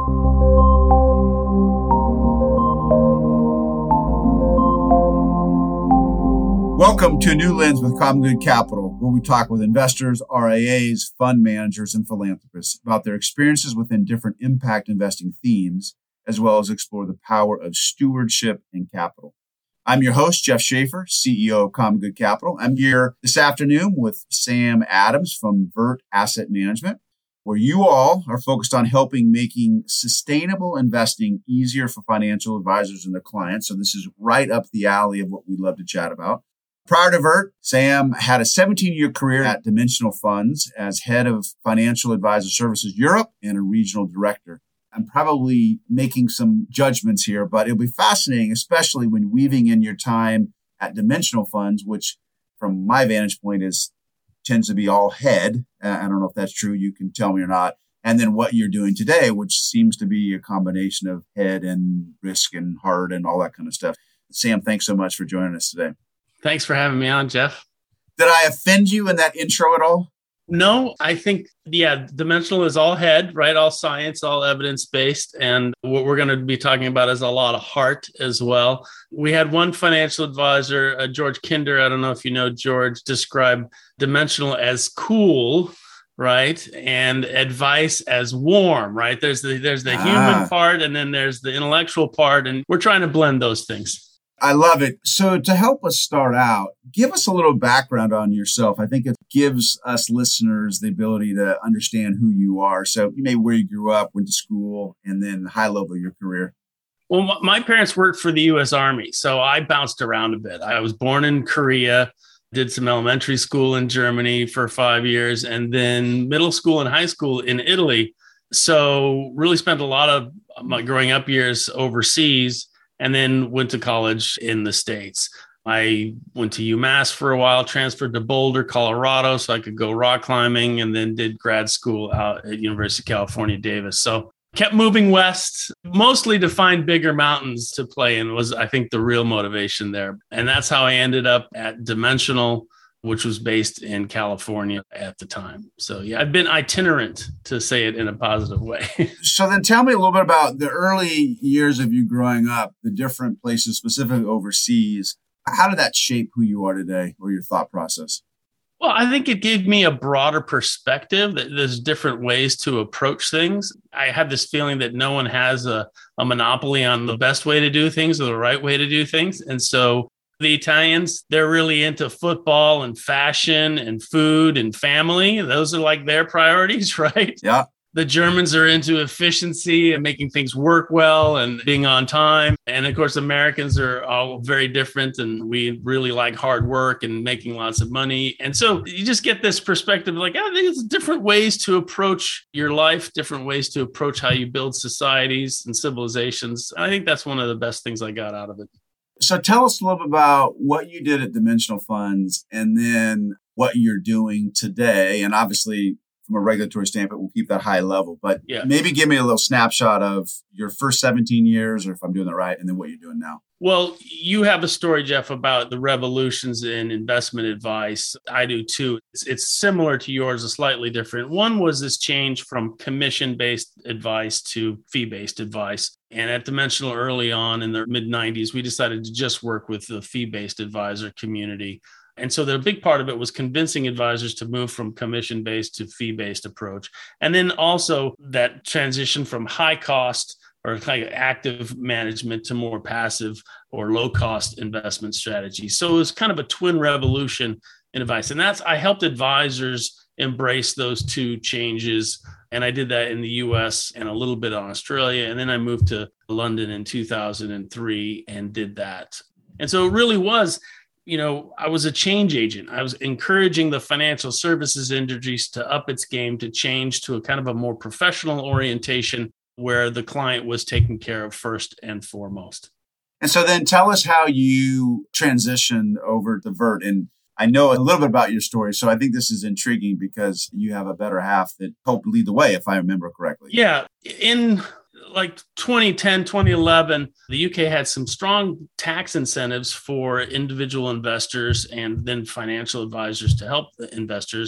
Welcome to New Lens with Common Good Capital, where we talk with investors, RIAs, fund managers, and philanthropists about their experiences within different impact investing themes, as well as explore the power of stewardship and capital. I'm your host, Jeff Schaefer, CEO of Common Good Capital. I'm here this afternoon with Sam Adams from Vert Asset Management, where you all are focused on making sustainable investing easier for financial advisors and their clients. So this is right up the alley of what we love to chat about. Prior to Vert, Sam had a 17-year career at Dimensional Funds as head of Financial Advisor Services Europe and a regional director. I'm probably making some judgments here, but it'll be fascinating, especially when weaving in your time at Dimensional Funds, which from my vantage point tends to be all head. I don't know if that's true. You can tell me or not. And then what you're doing today, which seems to be a combination of head and risk and heart and all that kind of stuff. Sam, thanks so much for joining us today. Thanks for having me on, Jeff. Did I offend you in that intro at all? No, I think, Dimensional is all head, right? All science, all evidence-based. And what we're going to be talking about is a lot of heart as well. We had one financial advisor, George Kinder, I don't know if you know George, describe Dimensional as cool, right? And advice as warm, right? There's the human part, and then there's the intellectual part. And we're trying to blend those things. I love it. So to help us start out, give us a little background on yourself. I think it gives us listeners the ability to understand who you are. So maybe where you grew up, went to school, and then high level of your career. Well, my parents worked for the U.S. Army, so I bounced around a bit. I was born in Korea, did some elementary school in Germany for 5 years, and then middle school and high school in Italy. So really spent a lot of my growing up years overseas, and then went to college in the States. I went to UMass for a while, transferred to Boulder, Colorado, so I could go rock climbing, and then did grad school out at University of California, Davis. So kept moving west, mostly to find bigger mountains to play in was, I think, the real motivation there. And that's how I ended up at Dimensional, which was based in California at the time. So I've been itinerant, to say it in a positive way. So then tell me a little bit about the early years of you growing up, the different places, specifically overseas. How did that shape who you are today or your thought process? Well, I think it gave me a broader perspective that there's different ways to approach things. I have this feeling that no one has a monopoly on the best way to do things or the right way to do things. And so the Italians, they're really into football and fashion and food and family. Those are like their priorities, right? Yeah. The Germans are into efficiency and making things work well and being on time. And of course, Americans are all very different, and we really like hard work and making lots of money. And so you just get this perspective like, I think it's different ways to approach your life, different ways to approach how you build societies and civilizations. I think that's one of the best things I got out of it. So tell us a little bit about what you did at Dimensional Funds and then what you're doing today. And obviously, from a regulatory standpoint, we'll keep that high level. But maybe give me a little snapshot of your first 17 years, or if I'm doing that right, and then what you're doing now. Well, you have a story, Jeff, about the revolutions in investment advice. I do too. It's similar to yours, a slightly different. One was this change from commission-based advice to fee-based advice. And at Dimensional early on in the mid-90s, we decided to just work with the fee-based advisor community. And so the big part of it was convincing advisors to move from commission-based to fee-based approach. And then also that transition from high cost or kind of active management to more passive or low cost investment strategies. So it was kind of a twin revolution in advice. And I helped advisors embrace those two changes. And I did that in the US and a little bit on Australia. And then I moved to London in 2003 and did that. And so it really was, I was a change agent. I was encouraging the financial services industries to up its game, to change to a kind of a more professional orientation where the client was taken care of first and foremost. And so then tell us how you transitioned over to Vert. And I know a little bit about your story, so I think this is intriguing because you have a better half that helped lead the way, if I remember correctly. Yeah. In like 2010, 2011, the UK had some strong tax incentives for individual investors and then financial advisors to help the investors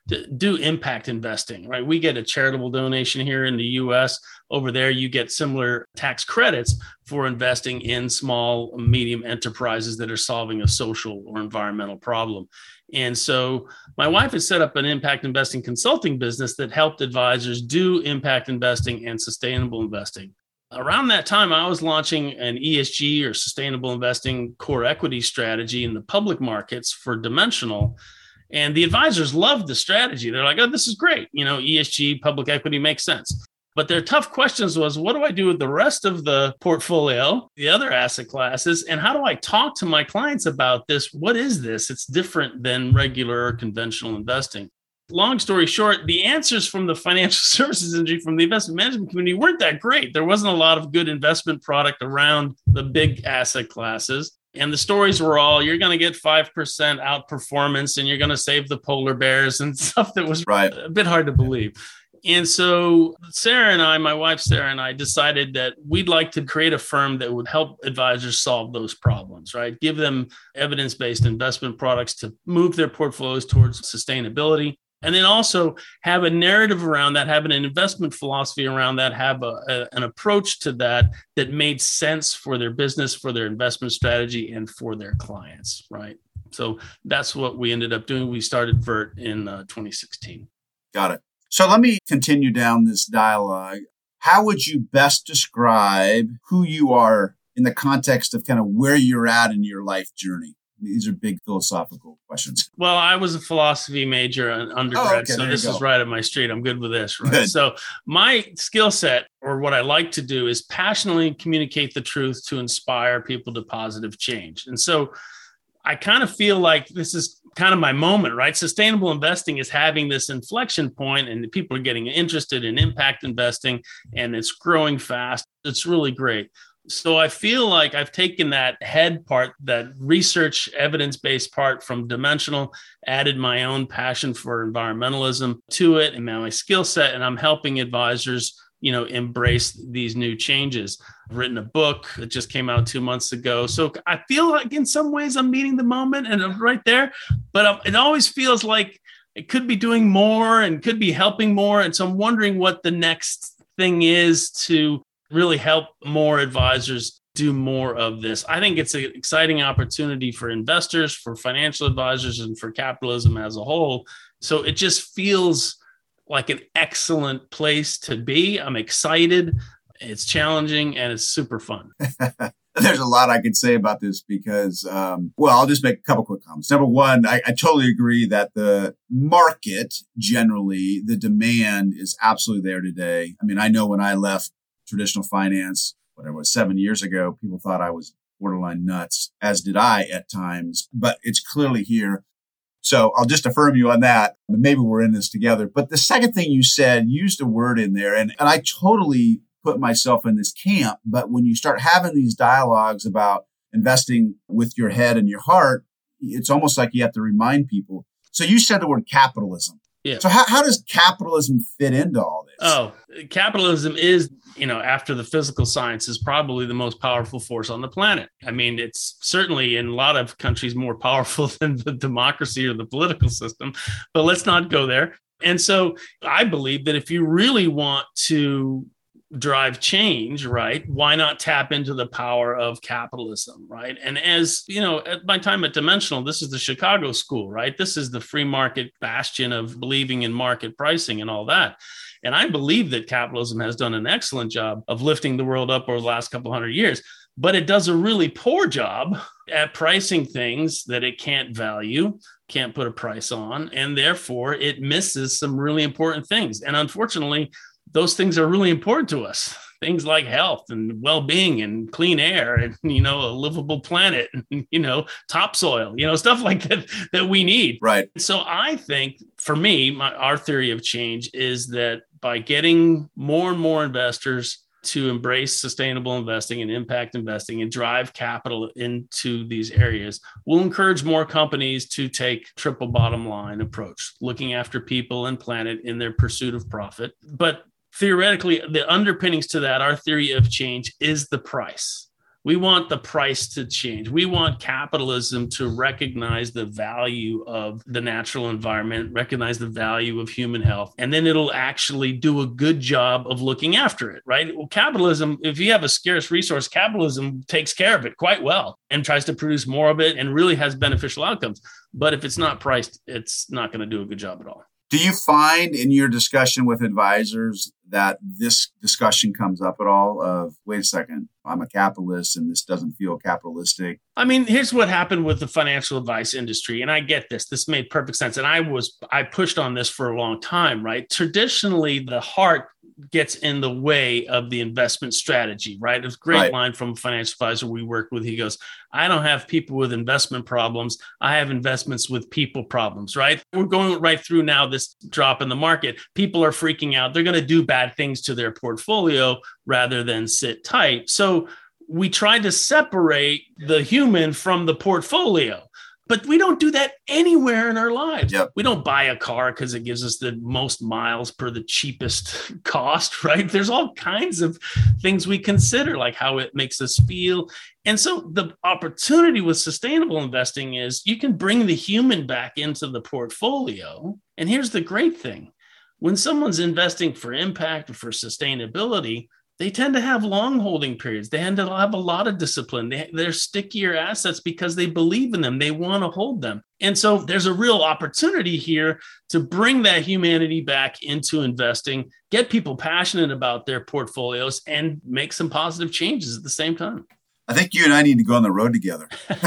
to do impact investing, right? We get a charitable donation here in the US. Over there, you get similar tax credits for investing in small, medium enterprises that are solving a social or environmental problem. And so my wife had set up an impact investing consulting business that helped advisors do impact investing and sustainable investing. Around that time, I was launching an ESG or sustainable investing core equity strategy in the public markets for Dimensional. And the advisors loved the strategy. They're like, oh, this is great. ESG, public equity makes sense. But their tough questions was, what do I do with the rest of the portfolio, the other asset classes? And how do I talk to my clients about this? What is this? It's different than regular or conventional investing. Long story short, the answers from the financial services industry, from the investment management community, weren't that great. There wasn't a lot of good investment product around the big asset classes. And the stories were all, you're going to get 5% outperformance and you're going to save the polar bears and stuff that was a bit hard to believe. And so Sarah and I, my wife Sarah and I, decided that we'd like to create a firm that would help advisors solve those problems, right? Give them evidence-based investment products to move their portfolios towards sustainability. And then also have a narrative around that, have an investment philosophy around that, have an approach to that made sense for their business, for their investment strategy, and for their clients, right? So that's what we ended up doing. We started Vert in 2016. Got it. So let me continue down this dialogue. How would you best describe who you are in the context of kind of where you're at in your life journey? These are big philosophical questions. Well, I was a philosophy major in undergrad, so this is right up my street. I'm good with this, right? Good. So my skill set, or what I like to do, is passionately communicate the truth to inspire people to positive change. And so I kind of feel like this is kind of my moment, right? Sustainable investing is having this inflection point, and people are getting interested in impact investing, and it's growing fast. It's really great. So I feel like I've taken that head part, that research evidence-based part from Dimensional, added my own passion for environmentalism to it and my skill set, and I'm helping advisors, embrace these new changes. I've written a book that just came out 2 months ago. So I feel like in some ways I'm meeting the moment and I'm right there, but it always feels like it could be doing more and could be helping more. And so I'm wondering what the next thing is to really help more advisors do more of this. I think it's an exciting opportunity for investors, for financial advisors, and for capitalism as a whole. So it just feels like an excellent place to be. I'm excited. It's challenging and it's super fun. There's a lot I could say about this because, I'll just make a couple quick comments. Number one, I totally agree that the market, generally, the demand is absolutely there today. I mean, I know when I left traditional finance, whatever it was, 7 years ago, people thought I was borderline nuts, as did I at times, but it's clearly here. So I'll just affirm you on that. Maybe we're in this together. But the second thing you said, used a word in there, and I totally put myself in this camp. But when you start having these dialogues about investing with your head and your heart, it's almost like you have to remind people. So you said the word capitalism. Yeah. So how does capitalism fit into all this? Oh, capitalism is, after the physical science, is probably the most powerful force on the planet. I mean, it's certainly in a lot of countries more powerful than the democracy or the political system, but let's not go there. And so I believe that if you really want to drive change, right, why not tap into the power of capitalism, right? And as at my time at Dimensional, this is the Chicago school, right? This is the free market bastion of believing in market pricing and all that. And I believe that capitalism has done an excellent job of lifting the world up over the last couple hundred years, but it does a really poor job at pricing things that it can't value, can't put a price on, and therefore it misses some really important things. And unfortunately, those things are really important to us. Things like health and well-being and clean air and, a livable planet, and, topsoil, stuff like that we need. Right. So I think for me, our theory of change is that by getting more and more investors to embrace sustainable investing and impact investing and drive capital into these areas, we'll encourage more companies to take triple bottom line approach, looking after people and planet in their pursuit of profit. But theoretically, the underpinnings to that, our theory of change, is the price. We want the price to change. We want capitalism to recognize the value of the natural environment, recognize the value of human health, and then it'll actually do a good job of looking after it, right? Well, capitalism, if you have a scarce resource, capitalism takes care of it quite well and tries to produce more of it and really has beneficial outcomes. But if it's not priced, it's not going to do a good job at all. Do you find in your discussion with advisors that this discussion comes up at all of, wait a second, I'm a capitalist and this doesn't feel capitalistic? I mean, here's what happened with the financial advice industry. And I get this. This made perfect sense. And I pushed on this for a long time, right? Traditionally, the heart gets in the way of the investment strategy, right? It's a great line from a financial advisor we worked with. He goes, I don't have people with investment problems. I have investments with people problems, right? We're going right through now this drop in the market. People are freaking out. They're going to do bad things to their portfolio rather than sit tight. So we tried to separate the human from the portfolio. But we don't do that anywhere in our lives. Yep. We don't buy a car because it gives us the most miles per the cheapest cost, right? There's all kinds of things we consider, like how it makes us feel. And so the opportunity with sustainable investing is you can bring the human back into the portfolio. And here's the great thing. When someone's investing for impact or for sustainability, they tend to have long holding periods. They tend to have a lot of discipline. They're stickier assets because they believe in them. They want to hold them. And so there's a real opportunity here to bring that humanity back into investing, get people passionate about their portfolios, and make some positive changes at the same time. I think you and I need to go on the road together.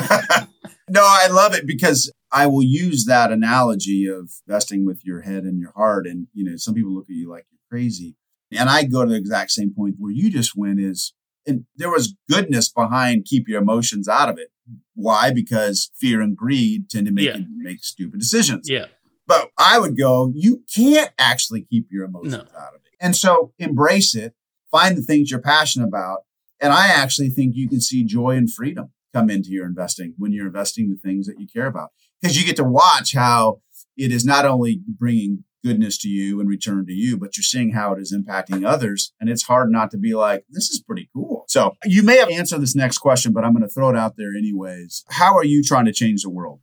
No, I love it because I will use that analogy of investing with your head and your heart. And, some people look at you like you're crazy. And I go to the exact same point where you just went and there was goodness behind keep your emotions out of it. Why? Because fear and greed tend to make you make stupid decisions. Yeah. But I would go, you can't actually keep your emotions out of it. And so embrace it, find the things you're passionate about. And I actually think you can see joy and freedom come into your investing when you're investing the things that you care about, because you get to watch how it is not only bringing goodness to you in return to you, but you're seeing how it is impacting others. And it's hard not to be like, this is pretty cool. So you may have answered this next question, but I'm going to throw it out there anyways. How are you trying to change the world?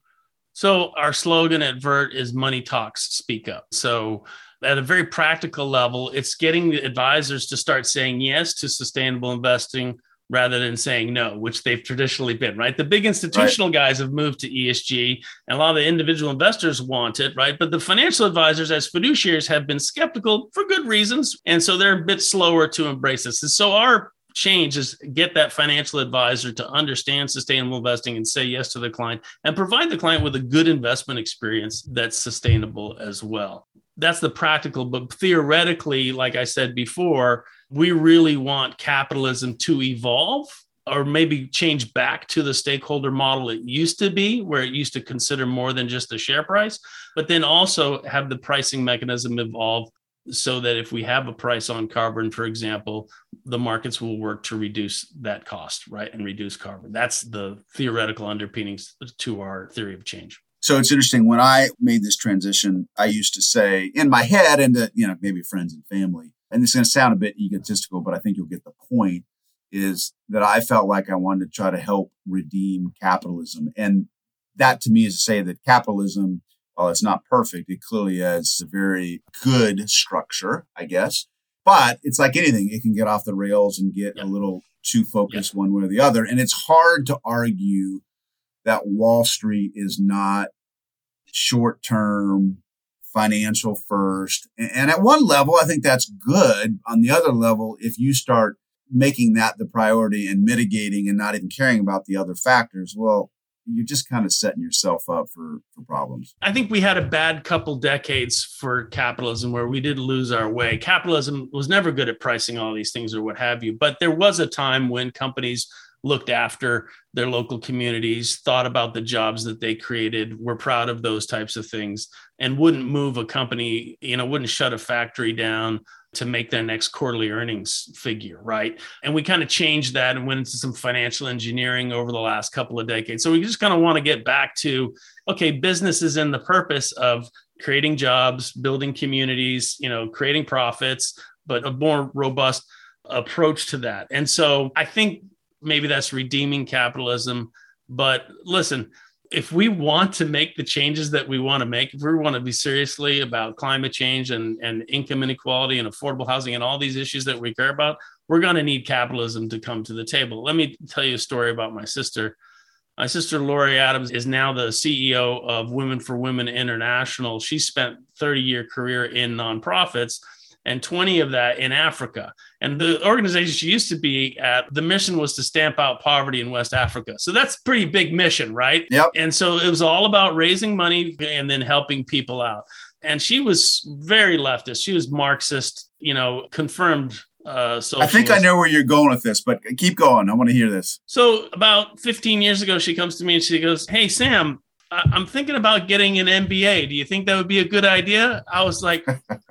So our slogan at Vert is Money Talks, Speak Up. So at a very practical level, it's getting the advisors to start saying yes to sustainable investing rather than saying no, which they've traditionally been, right? The big institutional guys have moved to ESG, and a lot of the individual investors want it, right? But the financial advisors as fiduciaries have been skeptical for good reasons. And so they're a bit slower to embrace this. And so our change is get that financial advisor to understand sustainable investing and say yes to the client and provide the client with a good investment experience that's sustainable as well. That's the practical, but theoretically, like I said before, we really want capitalism to evolve or maybe change back to the stakeholder model it used to be, where it used to consider more than just the share price, but then also have the pricing mechanism evolve so that if we have a price on carbon, for example, the markets will work to reduce that cost, right? And reduce carbon. That's the theoretical underpinnings to our theory of change. So it's interesting. When I made this transition, I used to say in my head and to, maybe friends and family, and it's going to sound a bit egotistical, but I think you'll get the point, is that I felt like I wanted to try to help redeem capitalism. And that to me is to say that capitalism, while it's not perfect, it clearly has a very good structure, I guess. But it's like anything, it can get off the rails and get a little too focused one way or the other. And it's hard to argue that Wall Street is not short-term, financial first. And at one level, I think that's good. On the other level, if you start making that the priority and mitigating and not even caring about the other factors, well, you're just kind of setting yourself up for problems. I think we had a bad couple decades for capitalism where we did lose our way. Capitalism was never good at pricing all these things or what have you. But there was a time when companies looked after their local communities, thought about the jobs that they created, were proud of those types of things, and wouldn't move a company, wouldn't shut a factory down to make their next quarterly earnings figure, right? And we kind of changed that and went into some financial engineering over the last couple of decades. So we just kind of want to get back to, okay, business is in the purpose of creating jobs, building communities, creating profits, but a more robust approach to that. And so I think maybe that's redeeming capitalism. But listen, if we want to make the changes that we want to make, if we want to be seriously about climate change and income inequality and affordable housing and all these issues that we care about, we're going to need capitalism to come to the table. Let me tell you a story about my sister. My sister, Lori Adams, is now the CEO of Women for Women International. She spent a 30-year career in nonprofits and 20 of that in Africa. And the organization she used to be at, the mission was to stamp out poverty in West Africa. So that's a pretty big mission, right? Yep. And so it was all about raising money and then helping people out. And she was very leftist. She was Marxist, confirmed socialist. I think I know where you're going with this, but keep going. I want to hear this. So about 15 years ago, she comes to me and she goes, "Hey, Sam, I'm thinking about getting an MBA. Do you think that would be a good idea?" I was like,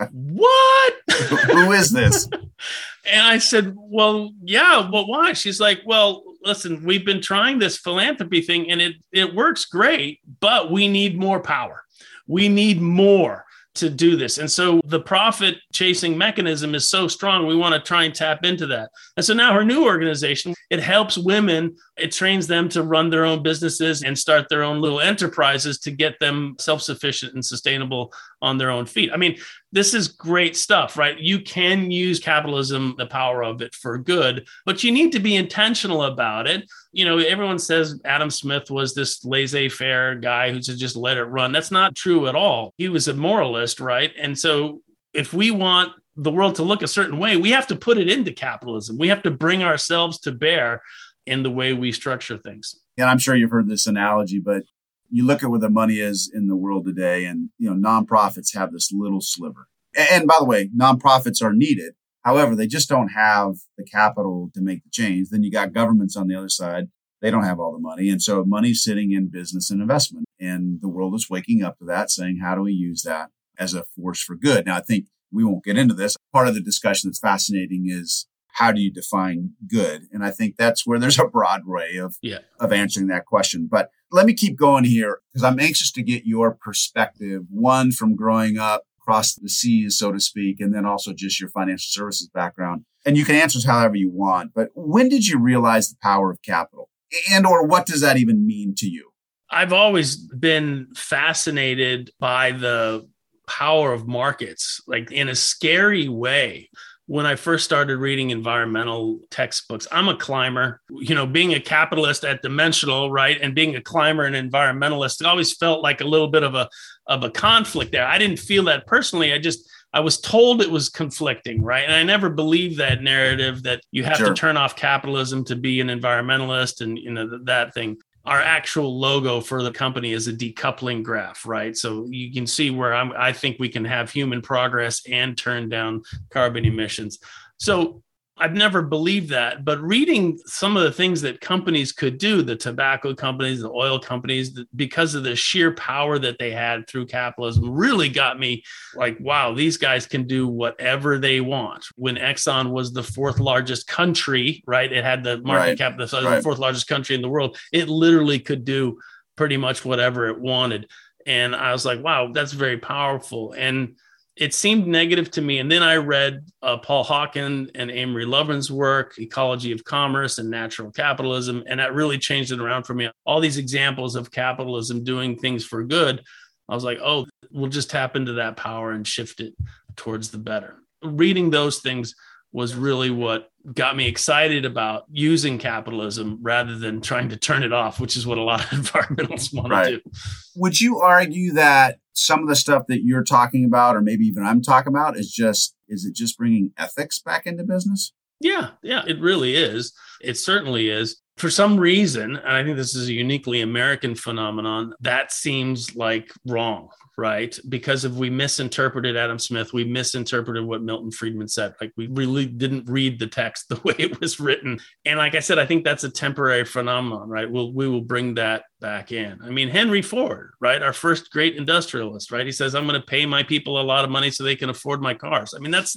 "What? Who is this?" And I said, "Well, yeah, but why?" She's like, "Well, listen, we've been trying this philanthropy thing and it works great, but we need more power. We need more to do this. And so the profit chasing mechanism is so strong. We want to try and tap into that." And so now her new organization, it helps women. It trains them to run their own businesses and start their own little enterprises to get them self-sufficient and sustainable on their own feet. I mean, this is great stuff, right? You can use capitalism, the power of it, for good, but you need to be intentional about it. Everyone says Adam Smith was this laissez-faire guy who should just let it run. That's not true at all. He was a moralist, right? And so if we want the world to look a certain way, we have to put it into capitalism. We have to bring ourselves to bear in the way we structure things. And I'm sure you've heard this analogy, but you look at where the money is in the world today, and nonprofits have this little sliver. And by the way, nonprofits are needed. However, they just don't have the capital to make the change. Then you got governments on the other side. They don't have all the money. And so money's sitting in business and investment. And the world is waking up to that, saying, how do we use that as a force for good? Now, I think we won't get into this. Part of the discussion that's fascinating is, how do you define good? And I think that's where there's a broad way of answering that question. But let me keep going here because I'm anxious to get your perspective, one from growing up across the seas, so to speak, and then also just your financial services background. And you can answer this however you want. But when did you realize the power of capital? And or what does that even mean to you? I've always been fascinated by the power of markets, like in a scary way. When I first started reading environmental textbooks, I'm a climber, being a capitalist at Dimensional, right? And being a climber and environmentalist, it always felt like a little bit of a conflict there. I didn't feel that personally. I was told it was conflicting, right? And I never believed that narrative that you have to turn off capitalism to be an environmentalist and, that thing. Our actual logo for the company is a decoupling graph, right? So you can see where I think we can have human progress and turn down carbon emissions. So I've never believed that, but reading some of the things that companies could do, the tobacco companies, the oil companies, because of the sheer power that they had through capitalism, really got me like, wow, these guys can do whatever they want. When Exxon was the fourth largest country, right? It had the market cap, the fourth largest country in the world. It literally could do pretty much whatever it wanted. And I was like, wow, that's very powerful. And it seemed negative to me. And then I read Paul Hawken and Amory Lovin's work, Ecology of Commerce and Natural Capitalism. And that really changed it around for me. All these examples of capitalism doing things for good. I was like, oh, we'll just tap into that power and shift it towards the better. Reading those things was really what got me excited about using capitalism rather than trying to turn it off, which is what a lot of environmentalists want to do. Would you argue that some of the stuff that you're talking about, or maybe even I'm talking about, is it just bringing ethics back into business? Yeah, it really is. It certainly is. For some reason, and I think this is a uniquely American phenomenon, that seems like wrong, right? Because if we misinterpreted Adam Smith, we misinterpreted what Milton Friedman said. Like we really didn't read the text the way it was written. And like I said, I think that's a temporary phenomenon, right? We will bring that back in. I mean, Henry Ford, right? Our first great industrialist, right? He says, I'm going to pay my people a lot of money so they can afford my cars. I mean, that's,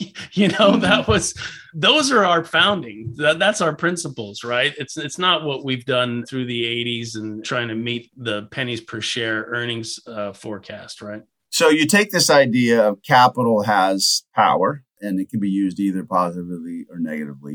those are our founding. That's our principles, right? It's not what we've done through the 80s and trying to meet the pennies per share earnings forecast, right? So you take this idea of capital has power and it can be used either positively or negatively.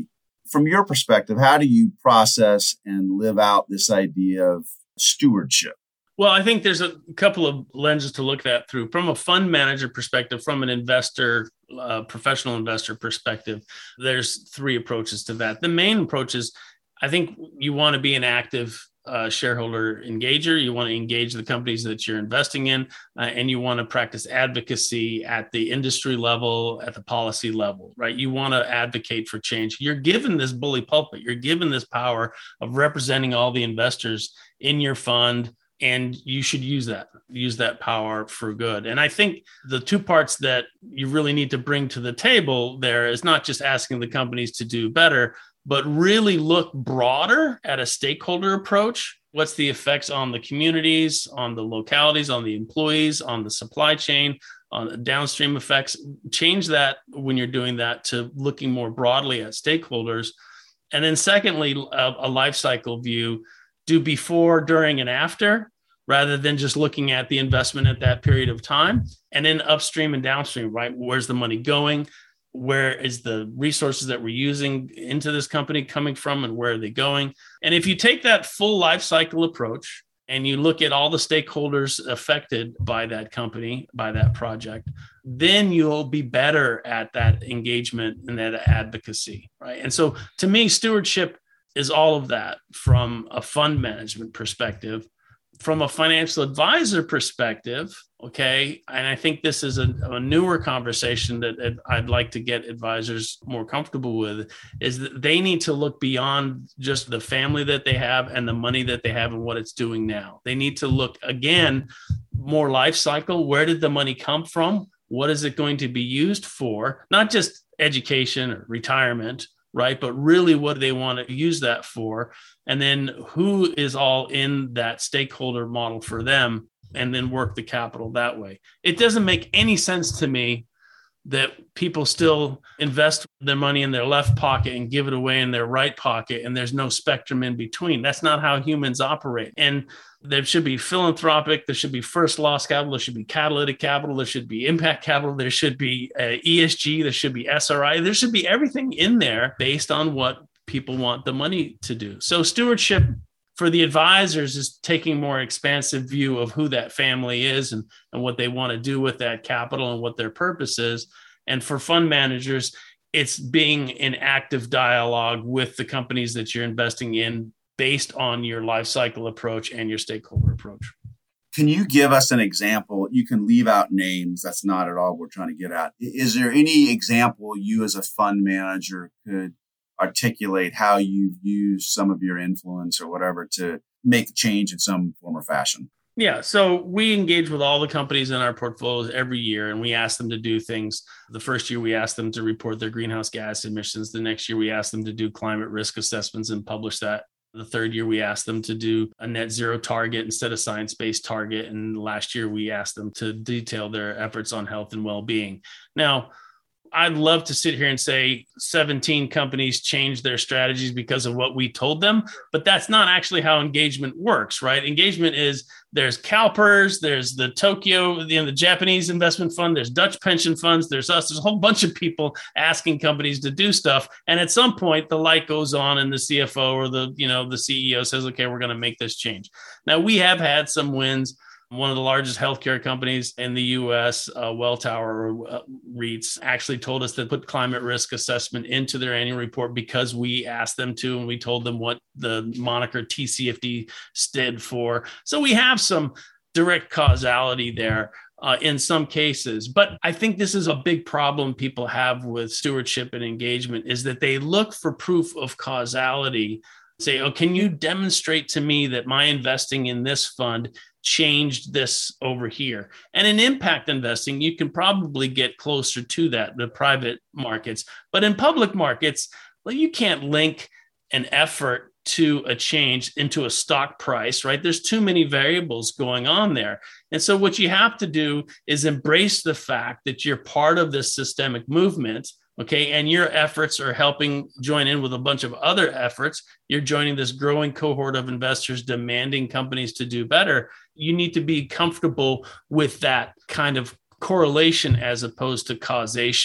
From your perspective, how do you process and live out this idea of stewardship? Well, I think there's a couple of lenses to look at through. From a fund manager perspective, from an investor, professional investor perspective, there's three approaches to that. The main approach is, I think you want to be an active shareholder engager. You want to engage the companies that you're investing in, and you want to practice advocacy at the industry level, at the policy level, right? You want to advocate for change. You're given this bully pulpit. You're given this power of representing all the investors in your fund, and you should use that power for good. And I think the two parts that you really need to bring to the table there is not just asking the companies to do better, but really look broader at a stakeholder approach. What's the effects on the communities, on the localities, on the employees, on the supply chain, on the downstream effects? Change that when you're doing that to looking more broadly at stakeholders. And then secondly, a life cycle view. Do before, during, and after, rather than just looking at the investment at that period of time. And then upstream and downstream, right? Where's the money going? Where is the resources that we're using into this company coming from, and where are they going? And if you take that full life cycle approach and you look at all the stakeholders affected by that company, by that project, then you'll be better at that engagement and that advocacy, right? And so to me, stewardship is all of that from a fund management perspective. From a financial advisor perspective, okay, and I think this is a newer conversation that I'd like to get advisors more comfortable with, is that they need to look beyond just the family that they have and the money that they have and what it's doing now. They need to look, again, more life cycle. Where did the money come from? What is it going to be used for? Not just education or retirement, right? But really what do they want to use that for? And then who is all in that stakeholder model for them, and then work the capital that way. It doesn't make any sense to me that people still invest their money in their left pocket and give it away in their right pocket, and there's no spectrum in between. That's not how humans operate. And there should be philanthropic, there should be first loss capital, there should be catalytic capital, there should be impact capital, there should be ESG, there should be SRI, there should be everything in there based on what people want the money to do. So stewardship for the advisors is taking more expansive view of who that family is and what they want to do with that capital and what their purpose is. And for fund managers, it's being in active dialogue with the companies that you're investing in based on your life cycle approach and your stakeholder approach. Can you give us an example? You can leave out names. That's not at all what we're trying to get at. Is there any example you as a fund manager could articulate how you've used some of your influence or whatever to make a change in some form or fashion? Yeah. So we engage with all the companies in our portfolios every year, and we ask them to do things. The first year, we ask them to report their greenhouse gas emissions. The next year, we ask them to do climate risk assessments and publish that. The third year, we asked them to do a net zero target instead of science-based target. And last year, we asked them to detail their efforts on health and well-being. Now, I'd love to sit here and say 17 companies changed their strategies because of what we told them, but that's not actually how engagement works, right? Engagement is there's CalPERS, there's the Tokyo, the Japanese investment fund, there's Dutch pension funds, there's us, there's a whole bunch of people asking companies to do stuff. And at some point the light goes on and the CFO or the CEO says, okay, we're going to make this change. Now we have had some wins. One of the largest healthcare companies in the U.S., Welltower REITs, actually told us to put climate risk assessment into their annual report because we asked them to, and we told them what the moniker TCFD stood for. So we have some direct causality there in some cases. But I think this is a big problem people have with stewardship and engagement, is that they look for proof of causality. Say, oh, can you demonstrate to me that my investing in this fund changed this over here? And in impact investing, you can probably get closer to that, the private markets. But in public markets, well, you can't link an effort to a change into a stock price, right? There's too many variables going on there. And so what you have to do is embrace the fact that you're part of this systemic movement. Okay. And your efforts are helping join in with a bunch of other efforts. You're joining this growing cohort of investors demanding companies to do better. You need to be comfortable with that kind of correlation as opposed to causation.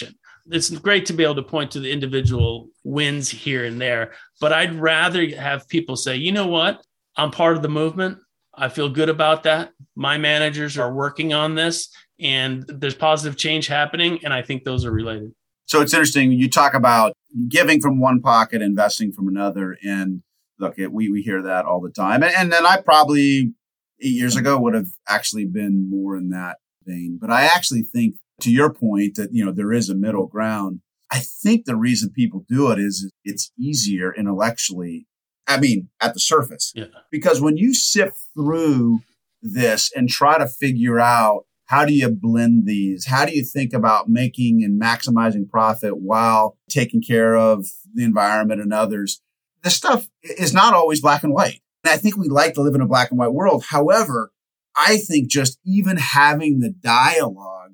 it's great to be able to point to the individual wins here and there, but I'd rather have people say, you know what? I'm part of the movement. I feel good about that. My managers are working on this and there's positive change happening. And I think those are related. So it's interesting. You talk about giving from one pocket, investing from another. And look, we hear that all the time. And then I probably 8 years ago would have actually been more in that vein. But I actually think, to your point, that, there is a middle ground. I think the reason people do it is it's easier intellectually. I mean, at the surface, because when you sift through this and try to figure out how do you blend these, how do you think about making and maximizing profit while taking care of the environment and others, this stuff is not always black and white. And I think we like to live in a black and white world. However, I think just even having the dialogue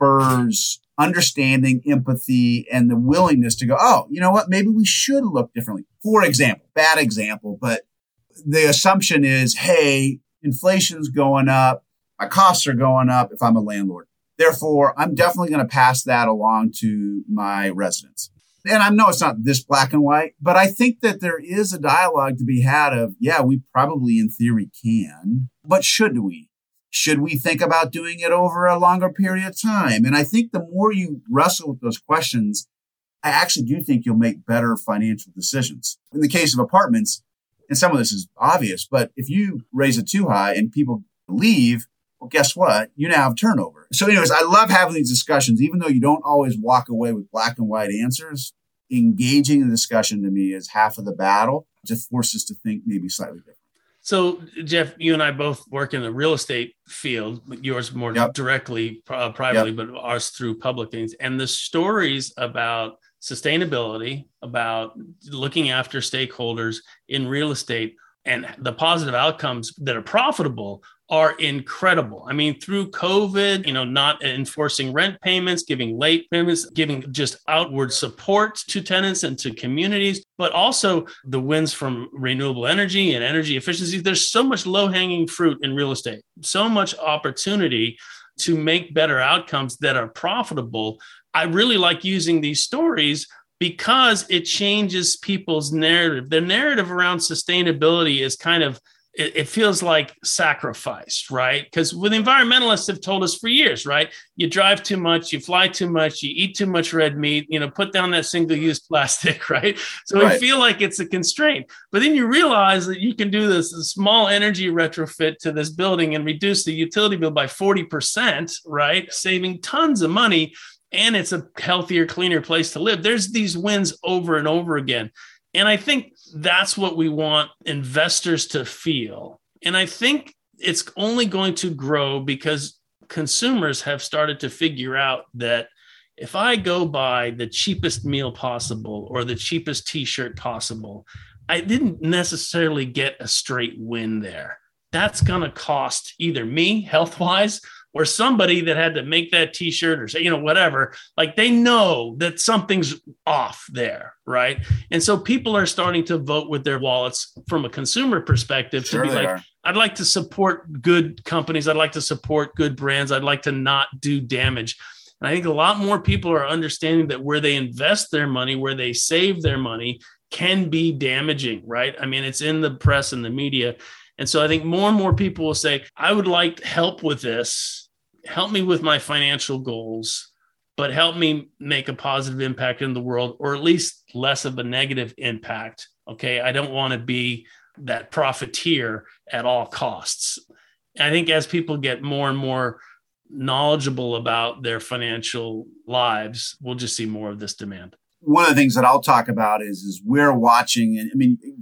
spurs understanding, empathy, and the willingness to go, oh, you know what? Maybe we should look differently. For example, bad example, but the assumption is, hey, inflation's going up. My costs are going up if I'm a landlord. Therefore, I'm definitely going to pass that along to my residents. And I know it's not this black and white, but I think that there is a dialogue to be had of, yeah, we probably in theory can, but should we? Should we think about doing it over a longer period of time? And I think the more you wrestle with those questions, I actually do think you'll make better financial decisions. In the case of apartments, and some of this is obvious, but if you raise it too high and people leave, well, guess what? You now have turnover. So anyways, I love having these discussions, even though you don't always walk away with black and white answers. Engaging in the discussion to me is half of the battle to force us to think maybe slightly different. So, Jeff, you and I both work in the real estate field, yours more directly, privately, but ours through public things. And the stories about sustainability, about looking after stakeholders in real estate and the positive outcomes that are profitable are incredible. I mean, through COVID, not enforcing rent payments, giving late payments, giving just outward support to tenants and to communities, but also the wins from renewable energy and energy efficiency. There's so much low-hanging fruit in real estate, so much opportunity to make better outcomes that are profitable. I really like using these stories because it changes people's narrative. Their narrative around sustainability is kind of, it feels like sacrifice, right? Because with environmentalists have told us for years, right? You drive too much, you fly too much, you eat too much red meat, put down that single-use plastic, right? So we feel like it's a constraint. But then you realize that you can do this small energy retrofit to this building and reduce the utility bill by 40%, right? Saving tons of money. And it's a healthier, cleaner place to live. There's these wins over and over again. And I think that's what we want investors to feel. And I think it's only going to grow because consumers have started to figure out that if I go buy the cheapest meal possible or the cheapest t-shirt possible, I didn't necessarily get a straight win there. That's going to cost either me health-wise or somebody that had to make that t-shirt or say, whatever, like they know that something's off there, right? And so people are starting to vote with their wallets from a consumer perspective to be like, I'd like to support good companies. I'd like to support good brands. I'd like to not do damage. And I think a lot more people are understanding that where they invest their money, where they save their money can be damaging, right? I mean, it's in the press and the media. And so I think more and more people will say, I would like help with this. Help me with my financial goals, but help me make a positive impact in the world, or at least less of a negative impact. Okay. I don't want to be that profiteer at all costs. I think as people get more and more knowledgeable about their financial lives, we'll just see more of this demand. One of the things that I'll talk about is we're watching, and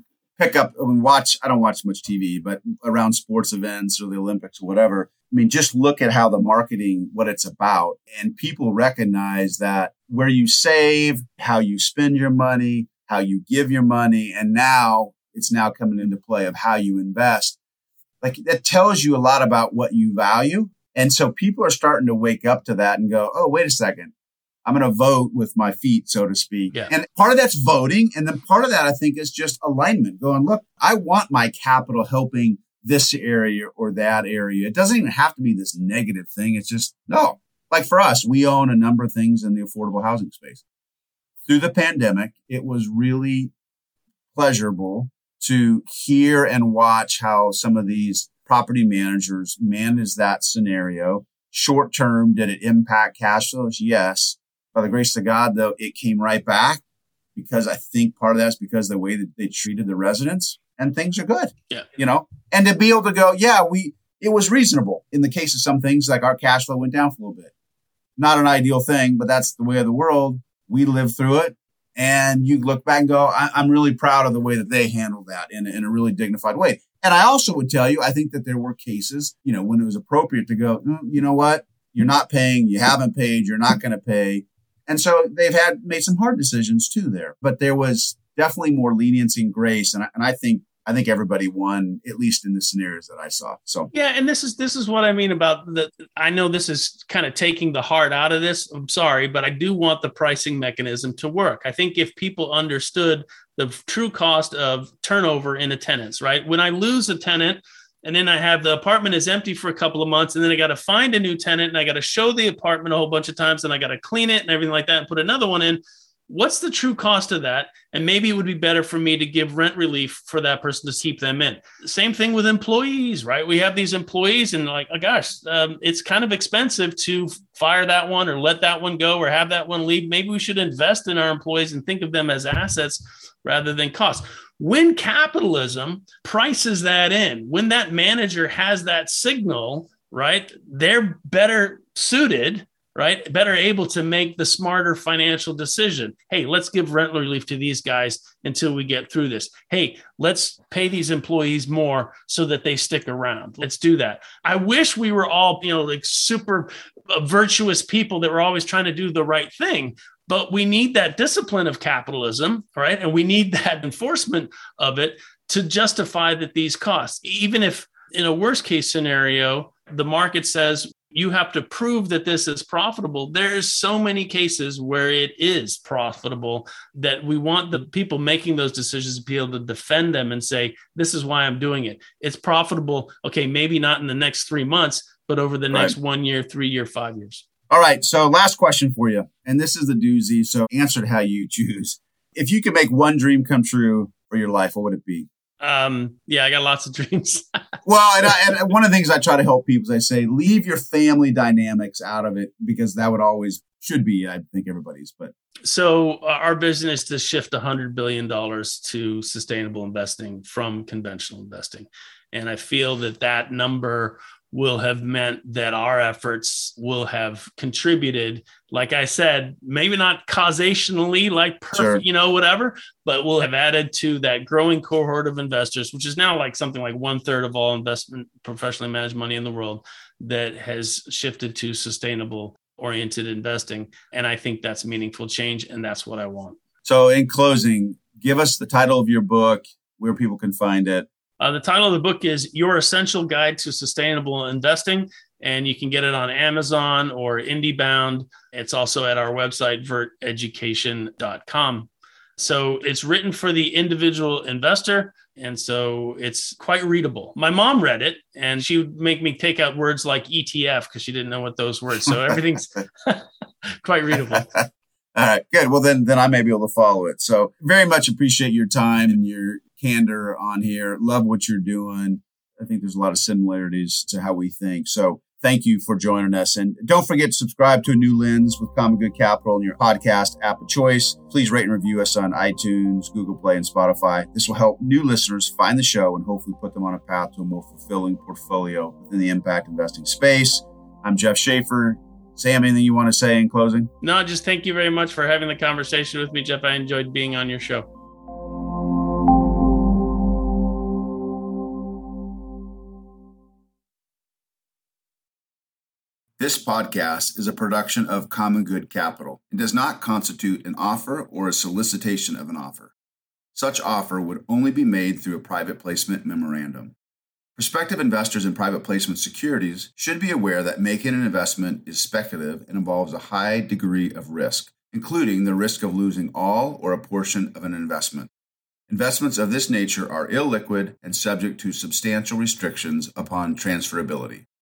I don't watch much TV, but around sports events or the Olympics or whatever, just look at how the marketing, what it's about. And people recognize that where you save, how you spend your money, how you give your money, and now it's now coming into play of how you invest. Like that tells you a lot about what you value. And so people are starting to wake up to that and go, oh, wait a second. I'm going to vote with my feet, so to speak. Yeah. And part of that's voting. And then part of that, I think, is just alignment. Going, look, I want my capital helping this area or that area. It doesn't even have to be this negative thing. It's just, no, Like for us, we own a number of things in the affordable housing space. Through the pandemic, it was really pleasurable to hear and watch how some of these property managers manage that scenario. Short term, did it impact cash flows? Yes. By the grace of God, though, it came right back because I think part of that's because of the way that they treated the residents, and things are good. Yeah. And to be able to go, it was reasonable. In the case of some things, like our cash flow went down for a little bit. Not an ideal thing, but that's the way of the world. We lived through it. And you look back and go, I'm really proud of the way that they handled that in a really dignified way. And I also would tell you, I think that there were cases, when it was appropriate to go, you know what? You're not paying. You haven't paid. You're not going to pay. And so they've made some hard decisions too there. But there was definitely more leniency and grace. And I think everybody won, at least in the scenarios that I saw. So yeah, and this is what I mean about I know this is kind of taking the heart out of this. I'm sorry, but I do want the pricing mechanism to work. I think if people understood the true cost of turnover in a tenant's, right? When I lose a tenant and then I have the apartment is empty for a couple of months and then I got to find a new tenant and I got to show the apartment a whole bunch of times and I got to clean it and everything like that and put another one in. What's the true cost of that? And maybe it would be better for me to give rent relief for that person to keep them in. Same thing with employees, right? We have these employees and it's kind of expensive to fire that one or let that one go or have that one leave. Maybe we should invest in our employees and think of them as assets rather than costs. When capitalism prices that in, when that manager has that signal, right, they're better suited, right? Better able to make the smarter financial decision. Hey, let's give rent relief to these guys until we get through this. Hey, let's pay these employees more so that they stick around. Let's do that. I wish we were all, super virtuous people that were always trying to do the right thing. But we need that discipline of capitalism, right? And we need that enforcement of it to justify that these costs, even if in a worst case scenario, the market says, you have to prove that this is profitable. There's so many cases where it is profitable that we want the people making those decisions to be able to defend them and say, this is why I'm doing it. It's profitable. Okay, maybe not in the next 3 months, but over the next 1 year, 3 year, 5 years. All right. So last question for you. And this is the doozy. So answer it how you choose. If you could make one dream come true for your life, what would it be? I got lots of dreams. Well, and one of the things I try to help people is I say, leave your family dynamics out of it because that should be, I think, everybody's. But so our business to shift $100 billion to sustainable investing from conventional investing. And I feel that number will have meant that our efforts will have contributed, like I said, maybe not causationally, like perfect, sure, whatever, but will have added to that growing cohort of investors, which is now like something like 1/3 of all investment professionally managed money in the world that has shifted to sustainable oriented investing. And I think that's meaningful change. And that's what I want. So in closing, give us the title of your book, where people can find it. The title of the book is Your Essential Guide to Sustainable Investing, and you can get it on Amazon or IndieBound. It's also at our website, verteducation.com. So it's written for the individual investor, and so it's quite readable. My mom read it, and she would make me take out words like ETF because she didn't know what those were. So everything's quite readable. All right, good. Well, then I may be able to follow it. So very much appreciate your time and your candor on here. Love what you're doing. I think there's a lot of similarities to how we think. So thank you for joining us. And don't forget to subscribe to A New Lens with Common Good Capital in your podcast app of choice. Please rate and review us on iTunes, Google Play, and Spotify. This will help new listeners find the show and hopefully put them on a path to a more fulfilling portfolio within the impact investing space. I'm Jeff Schaefer. Sam, anything you want to say in closing? No, just thank you very much for having the conversation with me, Jeff. I enjoyed being on your show. This podcast is a production of Common Good Capital and does not constitute an offer or a solicitation of an offer. Such offer would only be made through a private placement memorandum. Prospective investors in private placement securities should be aware that making an investment is speculative and involves a high degree of risk, including the risk of losing all or a portion of an investment. Investments of this nature are illiquid and subject to substantial restrictions upon transferability.